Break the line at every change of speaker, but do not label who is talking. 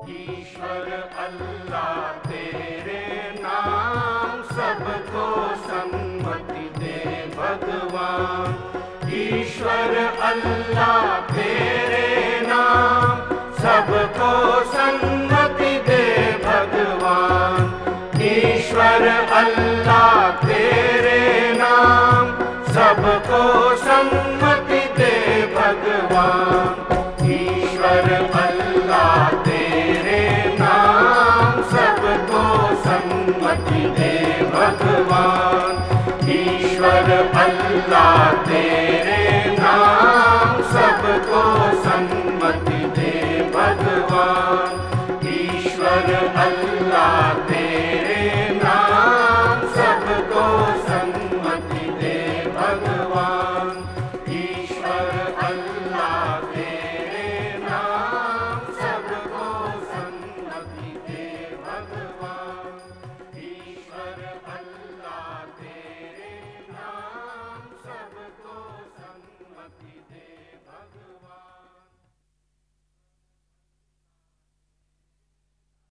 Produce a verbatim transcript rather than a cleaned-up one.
ईश्वर अल्लाह तेरे नाम सबको सन्मति दे भगवान। ईश्वर अल्लाह तेरे नाम सबको सन्मति दे भगवान। ईश्वर अल्लाह तेरे नाम सबको सन्मति दे भगवान। ईश्वर अल्लाह तेरे नाम सबको सन्मति दे भगवान। ईश्वर अल्लाह तेरे नाम सबको सन्मति